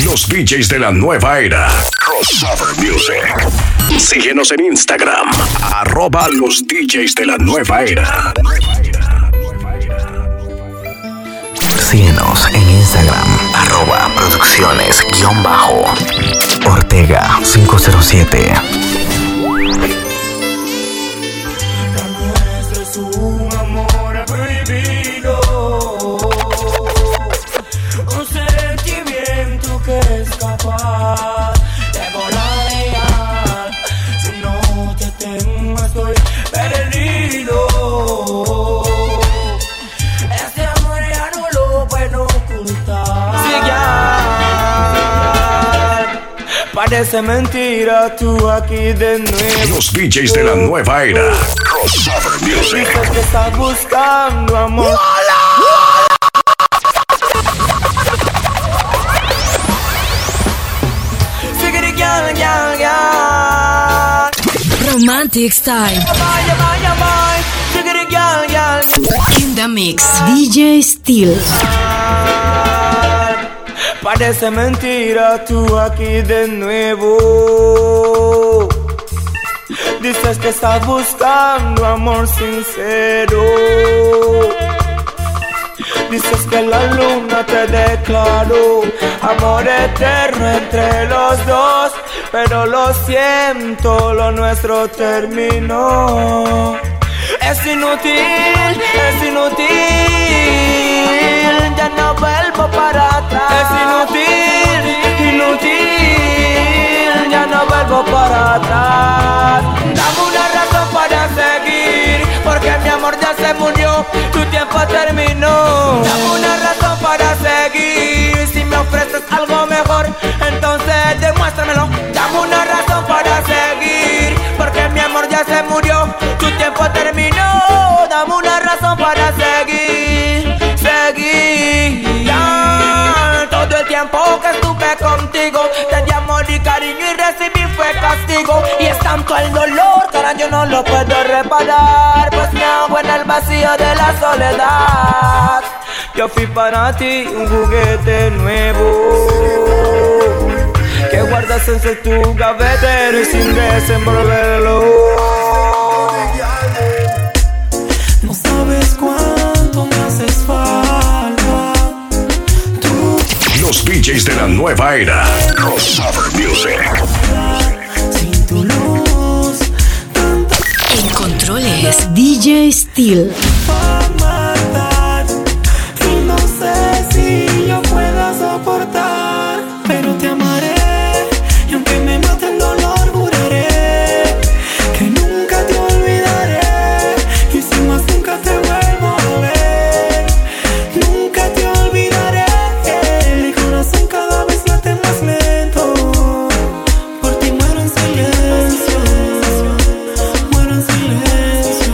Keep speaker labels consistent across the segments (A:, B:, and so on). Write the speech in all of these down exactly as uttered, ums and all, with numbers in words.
A: Los D Js de la nueva era. Crossover Music. Síguenos en Instagram. Arroba los D Js de la nueva era.
B: Síguenos en Instagram. Arroba producciones guión bajo. Ortega cinco cero siete.
C: Un amor prohibido, un sentimiento que es capaz de volar. Si no te tengo estoy perdido. Este amor ya no lo puedo ocultar. Si ya parece mentira, tú aquí de nuevo.
A: Los D Js de la nueva era. Crossover Music.
C: Dices que estás buscando amor. ¡Hola!
D: Romantic style. In the mix. D J Steel.
C: Parece mentira, tú aquí de nuevo. Dices que estás buscando amor sincero. Dices que la luna te declaró amor eterno entre los dos. Pero lo siento, lo nuestro terminó. Es inútil, es inútil. Ya no vuelvo para atrás. Es inútil, inútil. Ya no vuelvo para atrás. Dame una razón para seguir, porque mi amor ya se murió, tu tiempo terminó. Dame una razón para seguir, si me ofreces algo mejor, entonces demuéstramelo. Dame una razón para seguir, porque mi amor ya se murió, tu tiempo terminó. Dame una razón para seguir, seguir. Ya, todo el tiempo que estuve contigo, te di amor y cariño y recibí fue castigo. Y es tanto el dolor que ahora yo no lo puedo reparar, pues me hago en el vacío de la soledad. Yo fui para ti un juguete nuevo que guardas en tu gavetero y sin desenvolverlo. No sabes cuánto me haces falta tú.
A: Los D Js de la nueva era. Crossover Music.
C: Sin tu luz, tanto
D: En controles. D J Steel.
C: para matar. Y no sé si yo pueda soportar, pero te amaré. Y aunque me mate el dolor, juraré que nunca te olvidaré. Y si más nunca te vuelvo a ver, nunca te olvidaré. Mi corazón cada vez late más lento. Por ti muero en silencio, muero en silencio.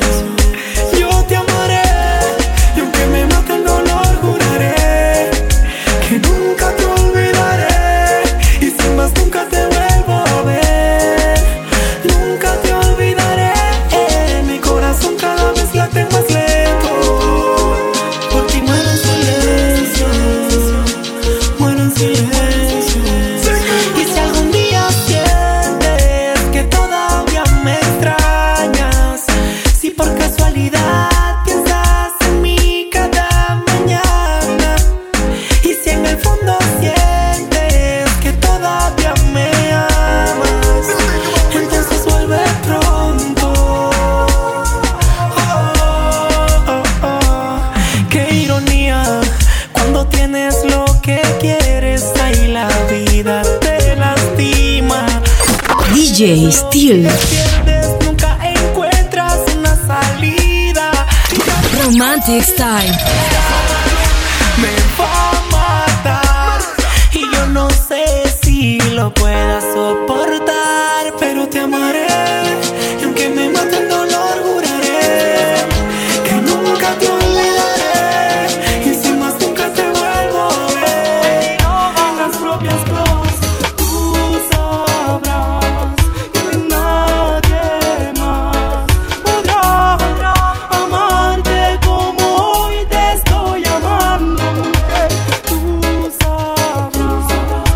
C: Yo te amaré, y aunque me mate el dolor, juraré que nunca te olvidaré. Y sin más nunca te vuelvo a ver, nunca te olvidaré. Mi corazón cada vez late más lento. Por ti muero en silencio, muero en silencio. Y si algún día sientes que todavía me extrañas, si por casualidad piensas en mí cada mañana, y si en el fondo sientes que todavía me amas, entonces vuelve pronto. Oh, oh, oh. Qué ironía, cuando tienes lo que quieres, ahí la vida te lastima.
D: D J Steel.
C: Pierdes, nunca encuentras una salida.
D: Romantic style.
C: Me va a matar y yo no sé si lo pueda soportar, pero te amaré. Y aunque me mate el dolor, juraré que nunca te olvidaré. Y sin más nunca te vuelvo a ver. En las propias cosas tú sabrás que nadie más podrá amarte como hoy te estoy amando. Tú sabrás.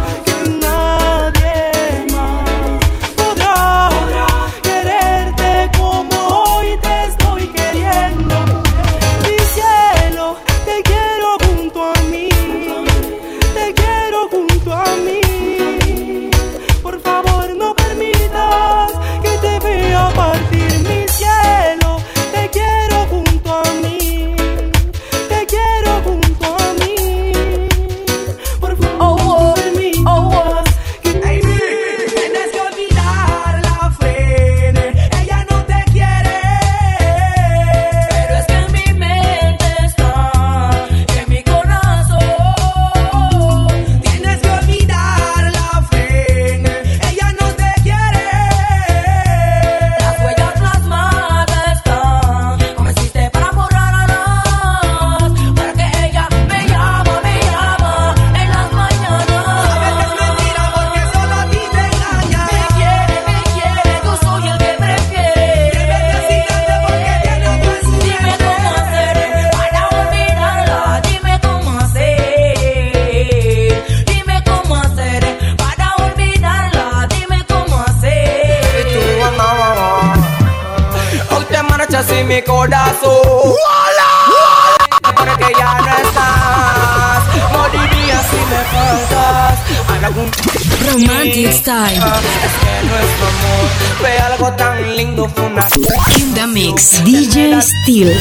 E: y mi corazón. Porque ya no estás, moriría si me faltas. Algún
D: Romantic Style.
E: Es que nuestro amor fue algo tan lindo, fue una
D: In the Mix, D J Steel.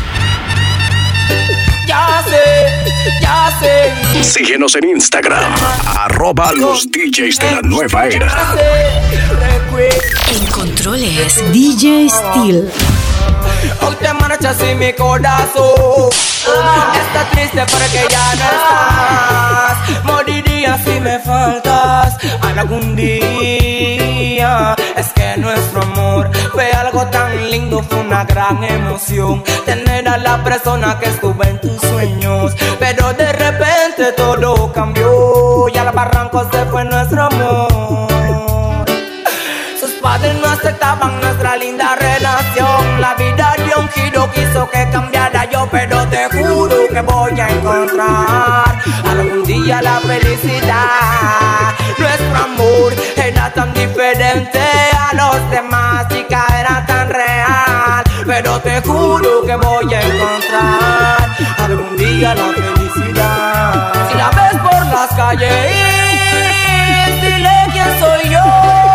E: Ya sé, ya sé.
A: Síguenos en Instagram, arroba los D Js de la nueva era.
E: Ya sé, recuerdo.
D: En controles, D J Steel.
E: Hoy te marchas y mi corazón está triste porque ya no estás. Moriría si me faltas algún día. Es que nuestro amor fue algo tan lindo, fue una gran emoción tener a la persona que estuvo en tus sueños. Pero de repente todo cambió y al barranco se fue nuestro amor. Sus padres no aceptaban nuestra linda relación. La vida dio un giro, quiso que cambiara yo, pero te juro que voy a encontrar algún día la felicidad. Nuestro amor era tan diferente a los demás, chica, era tan real, pero te juro que voy a encontrar algún día la felicidad. Si la ves por las calles, dile quién soy yo,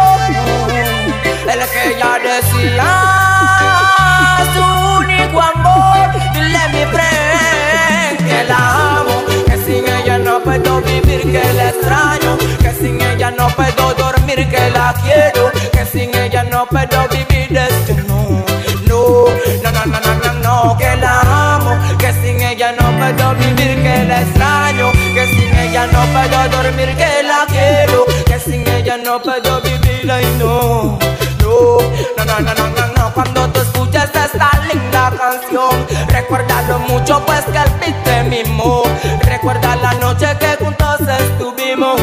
E: el que ya decía su único amor. Dile mi friend que la amo, que sin ella no puedo vivir, que la extraño, que sin ella no puedo dormir, que la quiero, que sin ella no puedo vivir. Es que no, no, no, no, no, no, no, no, que la amo, que sin ella no puedo vivir, que la extraño, que sin ella no puedo dormir, que la quiero, que sin ella no puedo vivir. Ay no, no, no, no, no, no, no. Cuando tú escuches esta linda canción, recuérdalo mucho, pues que el beat te mimó. Recuerda la noche que juntos estuvimos.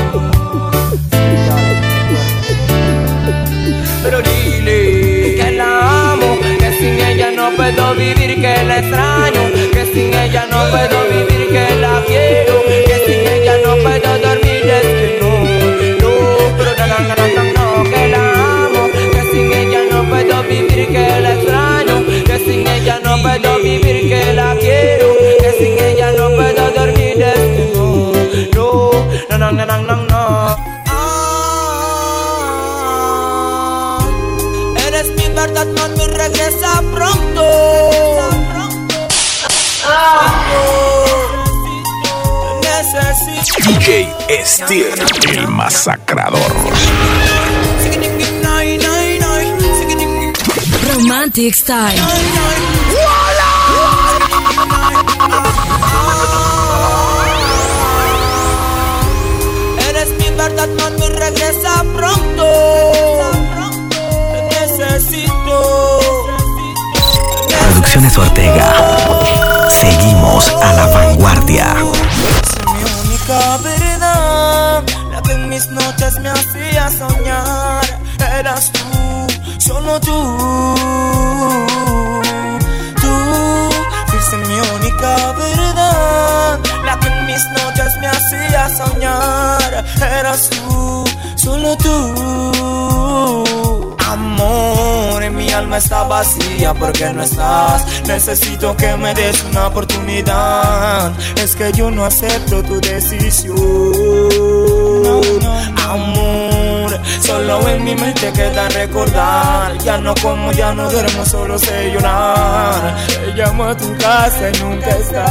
E: Pero dile que la amo, que sin ella no puedo vivir, que la extraño, que sin ella no puedo vivir, que la quiero, que sin ella no puedo dormir. Es que no, no, pero no, no, no, no, no, que la amo, que sin ella no puedo vivir, que la extraño, que sin ella no puedo vivir, que la quiero, que sin ella no puedo dormir. Es que no, no, no, no, no, no, no. Ah, eres mi verdad, mami, regresa pronto. Ah, necesito.
A: D J Steel, el masacrador.
D: Romantic Style.
E: Eres mi verdad, mami, regresa pronto. Te necesito.
B: Producciones Ortega. Seguimos a la vanguardia.
E: Mi única verdad, la que en mis noches me hacía soñar, eras tú, solo tú. Tú fuiste mi única verdad, la que en mis noches me hacía soñar, eras tú, solo tú. Amor, mi alma está vacía porque no estás. Necesito que me des una oportunidad. Es que yo no acepto tu decisión. No, no. Amor, solo en mi mente queda recordar. Ya no como, ya no duermo, solo sé llorar. Te llamo a tu casa y nunca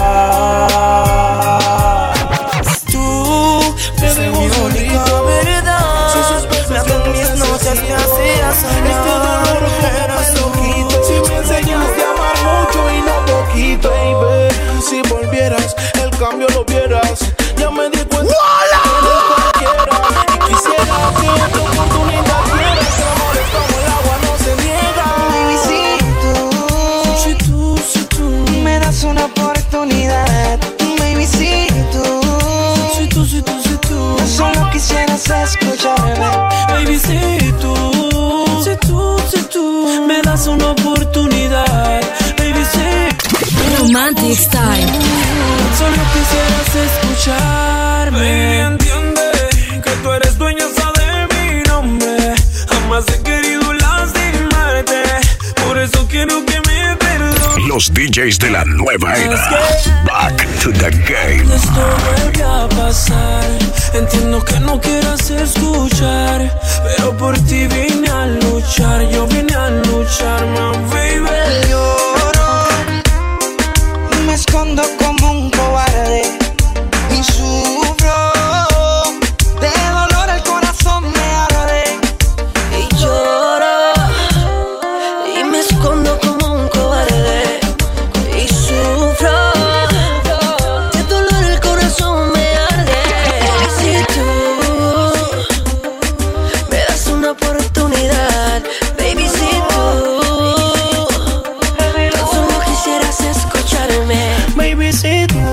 E: estás. Tú, eres mi única verdad. La que en mis noches me hacía soñar, eras poquito.
F: Si me enseñaste a amar mucho y no poquito, baby. Si volvieras, el cambio lo vieras. Ya me di cuenta que no cualquiera. Y quisiera que otra oportunidad dieras. El amor es como el agua, no se niega.
G: Baby, si tú, si tú, si tú me das una oportunidad. Baby, si tú,
F: Si tú, si tú, si tú
G: solo quisieras escucharme.
F: Baby, si tú, si tú, si tú me das una oportunidad. Baby, si
D: Romantic Style.
F: solo quisieras escucharme. Baby, entiende que tú eres dueña de mi nombre. Jamás he querido lastimarte, por eso quiero que me perdones.
A: D Js de la nueva era. Back to the game.
C: Esto vuelve a pasar. Entiendo que no quieras escuchar, pero por ti vine a luchar. Yo vine a luchar, my baby.
G: Lloro y me escondo como un cobarde y sufro de dolor, el corazón me arde.
H: Y lloro y me escondo como un cobarde y sufro de dolor, el corazón me arde. Si tú me das una oportunidad, baby, si tú tan solo quisieras escucharme,
C: Baby, si tú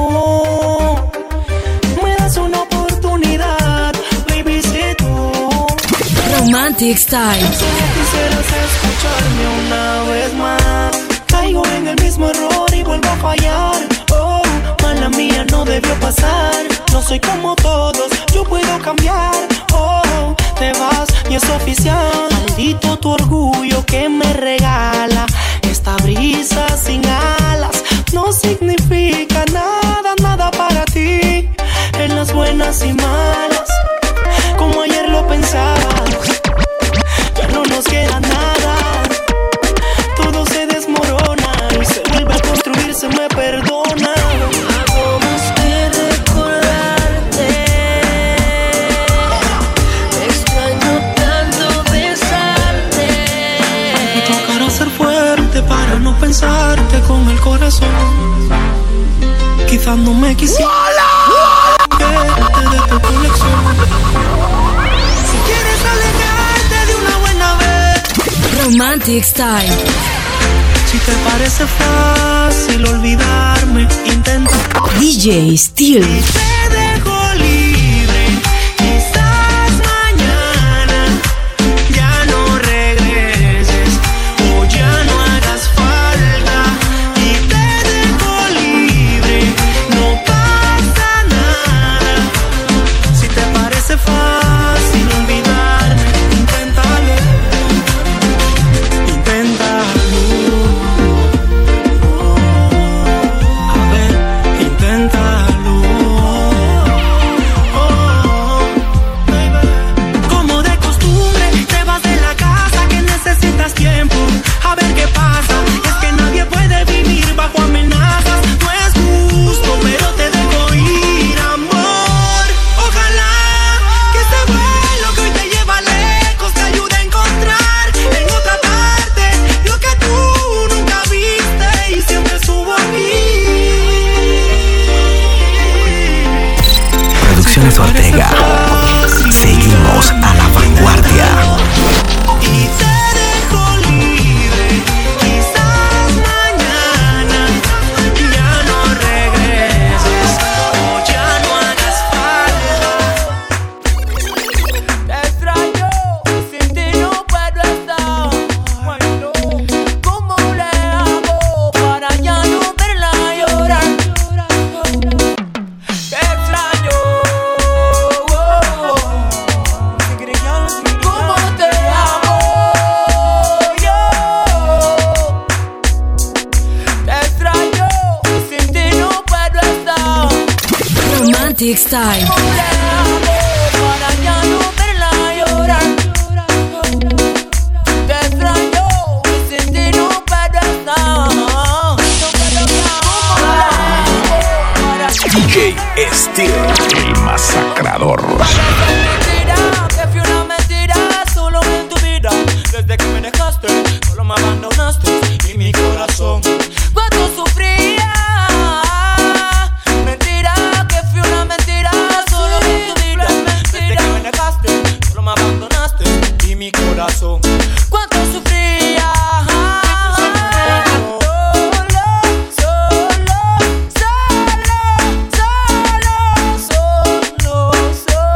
C: me das una oportunidad, baby, si tú
D: Romantic Style.
C: solo quisieras escucharme una vez más. Caigo en el mismo error y vuelvo a fallar. Oh, mala mía, no debió pasar. No soy como todos, yo puedo cambiar. Oh, te vas y es oficial. Maldito tu orgullo que me regala. Esta brisa sin alas no significa nada, nada para ti. En las buenas y malas, como ayer lo pensabas, ya no nos queda nada. Todo se desmorona y se vuelve a construir, se me perdona.
H: hago más que recordarte. Extraño tanto besarte.
C: Me tocará ser fuerte para no pensarte con el corazón. Quizás no me quisiera que de tu colección. Si quieres alejarte de una buena vez,
D: Romantic Style.
C: si te parece fácil olvidarme, intenta.
D: D J Steel.
C: Te dejo libre, quizás mañana ya no regreses o ya no hagas falta. Y te dejo libre, no pasa nada. Si te parece fácil olvidarme, inténtalo, inténtalo. A ver, inténtalo. Oh, baby. Como de costumbre, te vas de la casa que necesitas tiempo. A ver qué pasa. Es que nadie puede vivir bajo amenazas. No es justo, pero te dejo ir, amor. Ojalá que este vuelo que hoy te lleva lejos te ayude a encontrar en otra parte lo que tú nunca viste y siempre estuvo aquí.
B: Producciones Ortega. Seguimos a la vanguardia.
C: Y te dejo libre, quizás mañana ya no regreses o ya no hagas falta.
E: Te extraño, sin ti no puedo estar. ¿Cómo le hago para ya no verla llorar? Te extraño, oh, ¿cómo te amo yo? Te extraño, sin ti no puedo estar.
D: Romantic Style.
E: ¿Cómo le hago para ya no verla llorar? Te extraño, sin ti no puedo estar. No puedo estar. ¿Cómo le hago para
A: D J Steel, el masacrador.
E: mentira, que fui una mentira solo en tu vida? Desde que me dejaste, solo me abandonaste y mi corazón cuánto sufría. Mentira, que fui una mentira solo en tu vida. Desde que me dejaste, solo me abandonaste y mi corazón cuánto sufría. Solo, solo, solo, solo, solo, solo.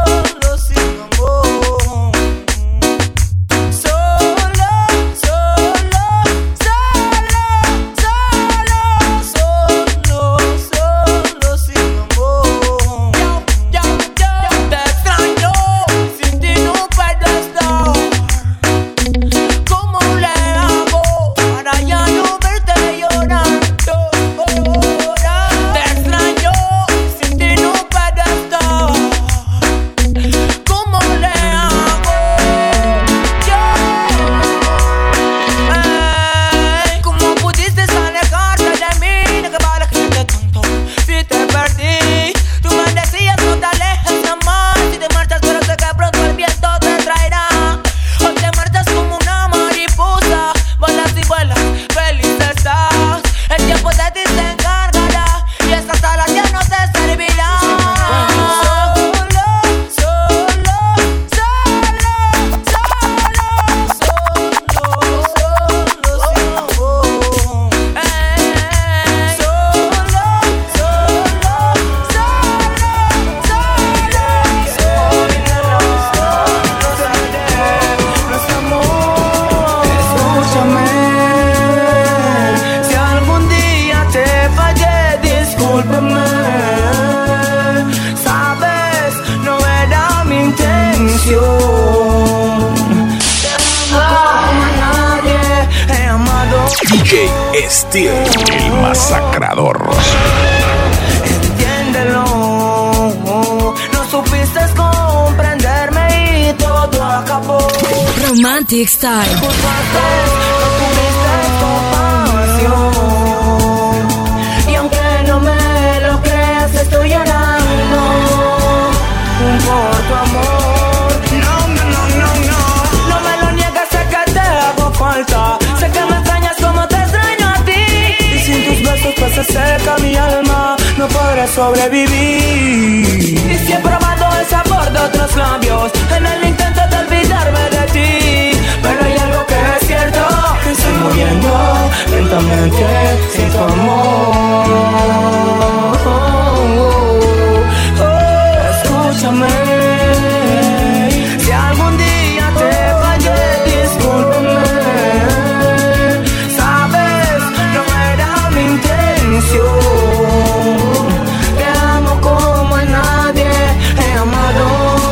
A: J Steel, el masacrador.
E: Entiéndelo, no supiste comprenderme y todo acabó.
D: Romantic Style.
E: No tuviste compasión y aunque no me lo creas estoy llorando por tu amor. No, no, no, no, no. No me lo niegas, sé que te hago falta. Sé que me extrañas como te extraño a ti. Y sin tus besos pues se seca mi alma. No podré sobrevivir. Y si he probado el sabor de otros labios en el intento de olvidarme de ti, pero hay algo que es cierto, que estoy muriendo lentamente sin tu amor. Escúchame, si algún día te fallé, discúlpame. Sabes, no era mi intención. Te amo como a nadie he amado.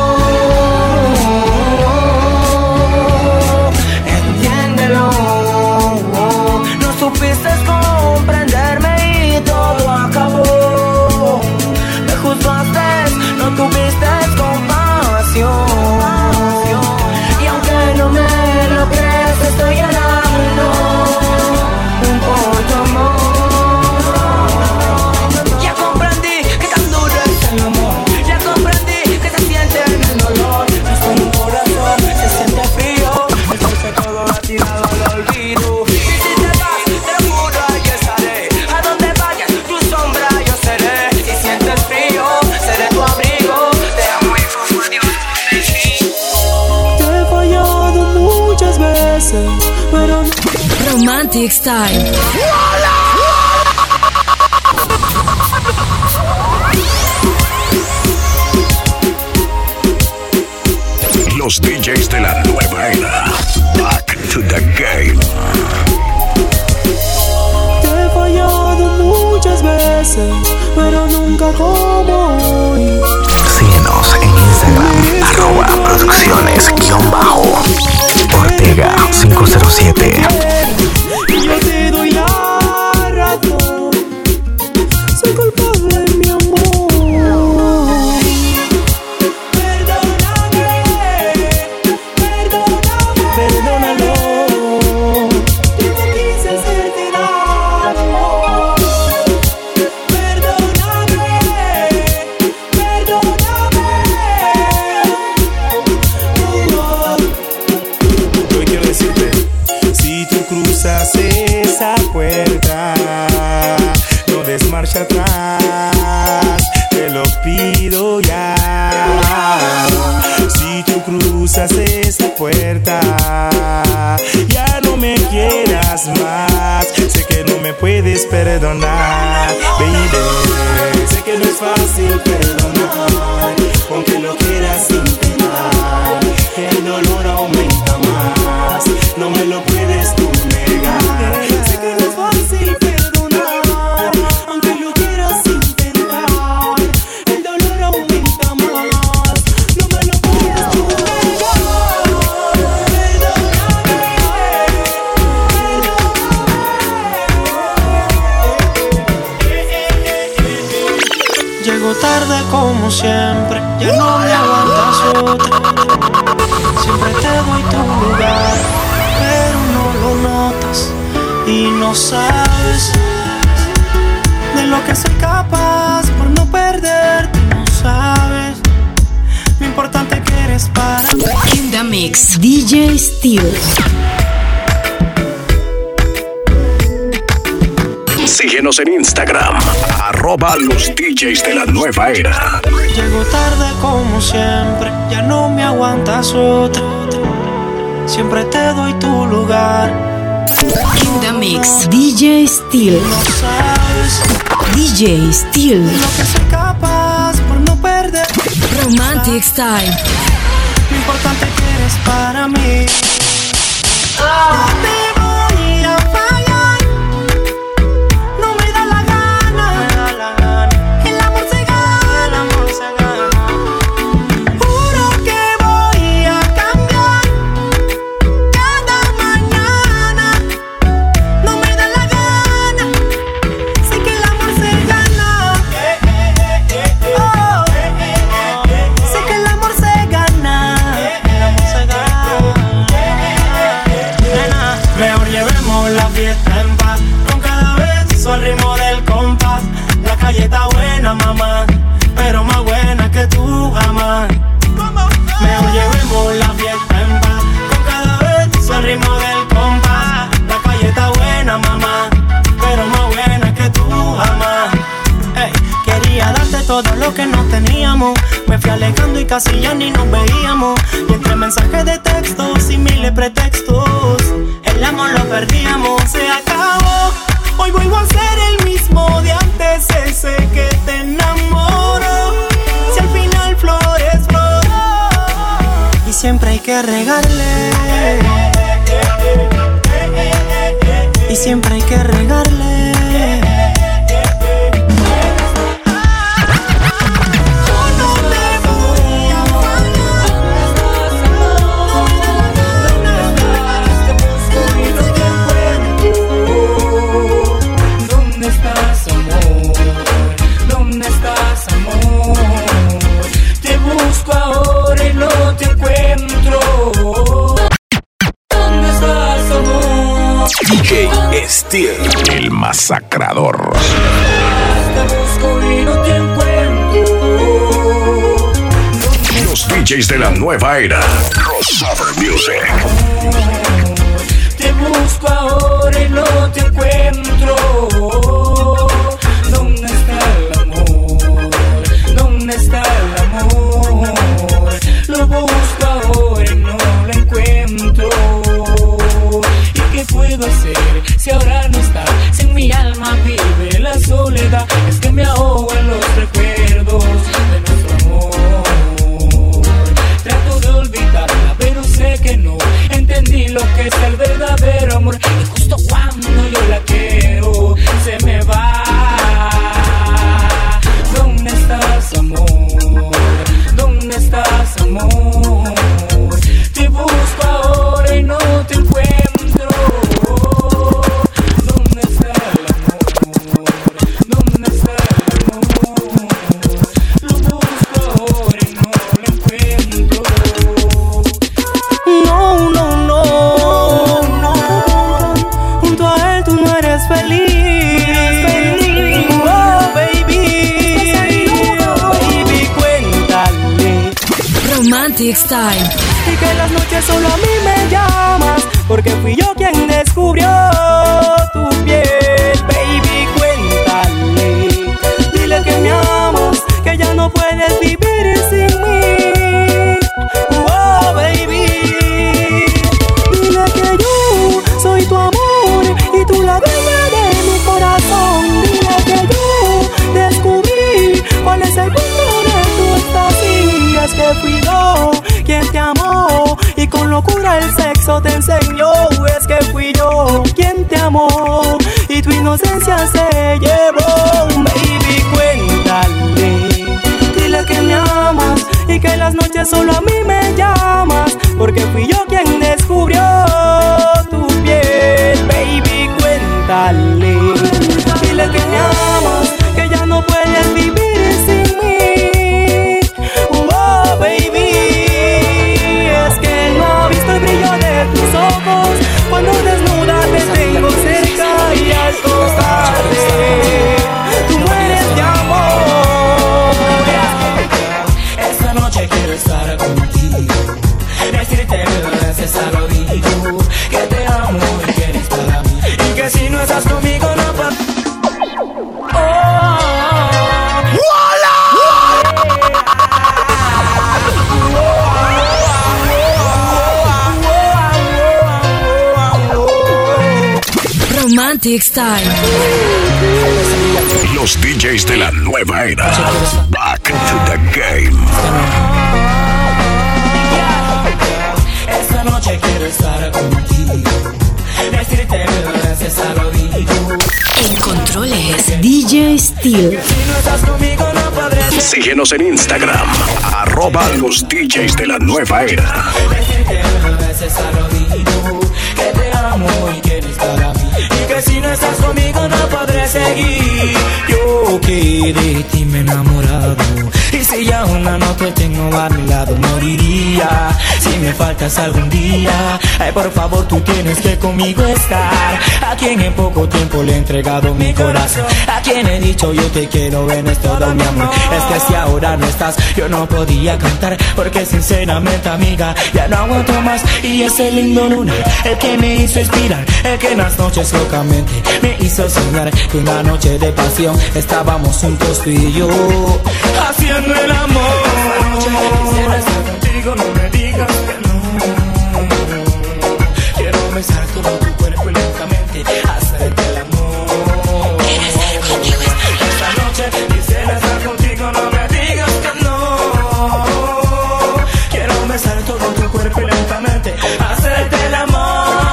E: Entiéndelo, no supiste comprenderme y todo acabó. Me juzgaste, no tuviste compasión. Y aunque no me lo crees, estoy llorando por tu amor. Ya comprendí que tan duro es el amor. Ya comprendí que se siente en el dolor. Esto en un corazón se siente frío. Entonces todo ha tirado al olvido. Y si te vas, te lo juro, yo estaré. A donde vayas, tu sombra yo seré. Si sientes frío, seré tu abrigo. Te amo y como Dios me sí.
C: Te he fallado muchas veces, pero no.
D: Romantic Style.
A: Los D Js de la nueva era. Back to the game.
C: Te he fallado muchas veces, pero nunca como hoy.
B: Síguenos en Instagram, arroba producciones guión bajo Ortega cinco cero siete.
C: Y yo te doy la razón. Soy culpable, mi amor. Perdóname, perdóname, perdónalo. Yo no quise hacerte daño. Perdóname, perdóname. Oh, oh.
F: Hoy quiero decirte, si tú cruzas esa puerta, no des marcha atrás, te lo pido ya. Si tú cruzas esa puerta, ya no me quieras más. Sé que no me puedes perdonar, baby. Sé que no es fácil perdonar, aunque lo quieras intentar. El dolor aumenta más, no me lo puedes tú negar. Sé que no es fácil perdonar, aunque lo quieras intentar. El dolor aumenta más, no me lo puedes tú negar. Perdóname.
C: Llego tarde como siempre, ya no me aguantas otra. Siempre te doy tu lugar, pero no lo notas y no sabes de lo que soy capaz por no perderte. No sabes lo importante que eres para mí.
D: In the mix, D J Steel.
A: Síguenos en Instagram, arroba los D Js de la nueva era.
C: Llego tarde como siempre, ya no me aguantas otra. Siempre te doy tu lugar.
D: In the mix, D J Steel.
C: No sabes
D: D J Steel.
C: lo que soy capaz por no perder.
D: Romantic Style.
C: Lo importante que eres para mí. Te voy a fallar. No me da la gana. El amor se gana. Juro que voy a cambiar cada mañana. No me da la casi ya ni nos veíamos. Y entre mensajes de textos y miles pretextos, el amor lo perdíamos. Se acabó, hoy vuelvo a ser el mismo de antes, ese que te enamoró. Si al final flores floró, y siempre hay que regarle, y siempre hay que regarle.
A: D J Steel, el masacrador.
E: Te busco y no te encuentro.
A: Los D Js de la nueva era. Crossover Music.
E: Te busco ahora y no te encuentro. ¿Dónde está el amor? ¿Dónde está el amor? Lo busco ahora y no lo encuentro. ¿Qué puedo hacer si ahora no está? Si en mi alma vive la soledad, es que me ahogo en los recuerdos de nuestro amor. Trato de olvidarla, pero sé que no entendí lo que es el verdadero amor. Y justo cuando yo la quiero, se me va. ¿Dónde estás, amor? ¿Dónde estás, amor? Te busco ahora y no te encuentro.
D: Romantic Style.
C: Y que en las noches solo a mí me llamas, porque fui yo quien descubrió tu piel. Baby, cuéntale, dile que me amas, que ya no puedes vivir sin mí. Oh, baby, dile que yo soy tu amor y tú la dueña de mi corazón. Dile que yo descubrí cuál es el punto de tu estancia. Es que fui yo quien te amó y con locura el sexo te enseñó. Es que fui yo quien te amó y tu inocencia se llevó. Baby, cuéntale, dile que me amas y que en las noches solo a mí me llamas, porque fui yo quien descubrió tu piel. Baby, cuéntale, dile que me amas, que ya no puedes vivir sin mí. Oh, baby, es que no ha visto el brillo de tus ojos cuando desnuda te tengo cerca y al tocarte tú mueres de amor.
E: Esta noche quiero estar contigo, decirte mil veces al oído que te amo y que eres para mí, y que si no estás conmigo no puedo.
D: Romantic Style.
A: Los D Js de la nueva era. Back to the game.
E: Esta noche quiero estar contigo, decirte mil veces al oído.
D: En controles, D J Steel.
E: Si no estás conmigo no podré.
A: Síguenos en Instagram. Arroba los D Js de la nueva era.
E: Decirte mil veces al oído que te amo y que eres para mí, y que si no estás conmigo no podré seguir. Yo que de ti me he enamorado, y si ya una noche tengo a mi lado moriría si me faltas algún día. Ay, por favor, tú tienes que conmigo estar. A quien en poco tiempo le he entregado mi corazón, a quien he dicho yo te quiero, ven, es todo mi amor. Es que si ahora no estás, yo no podía cantar, porque sinceramente, amiga, ya no aguanto más. Y ese lindo luna, el que me hizo inspirar, el que en las noches locamente me hizo soñar que una noche de pasión estábamos juntos tú y yo, haciendo el amor.
C: noche quisiera estar contigo, no me digas que no. Quiero besar todo tu cuerpo y lentamente hacerte el amor.
H: Quiero estar contigo
C: esta noche quisiera estar contigo, no me digas que no. Quiero besar todo tu cuerpo y lentamente hacerte el amor.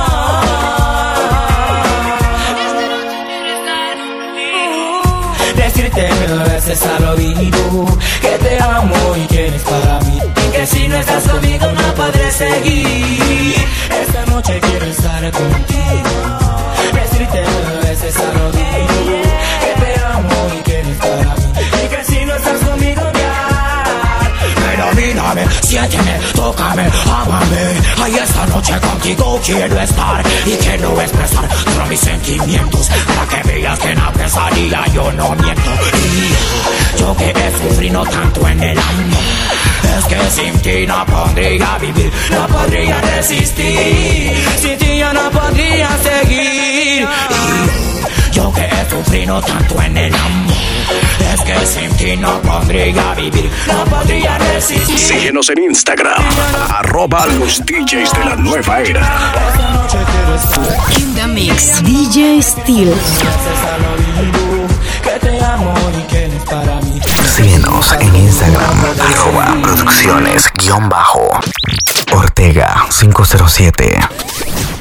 C: Decirte mil veces al oído que te amo y que eres para mí, y que si no estás conmigo no podré seguir. Esta noche quiero estar contigo. Decirte mil veces al oído que te amo y que eres para mí, y que si no estás conmigo ya. Pero mírame, siénteme, tócame, ámame. Ay, esta noche contigo quiero estar y quiero expresar todos mis sentimientos para que veas que en la pesadilla yo no miento. Y yo que he sufrido tanto en el amor, es que sin ti no podría vivir, no podría resistir. Sin ti yo no podría seguir. Y yo que he sufrido tanto en el amor, es que sin ti no podría vivir, no podría resistir.
A: Síguenos en Instagram, arroba los D Js de la nueva era.
D: In the Mix, D J Steel.
C: Que te amo y que eres para mí.
B: Síguenos en Instagram, arroba producciones guión bajo Ortega cinco cero siete.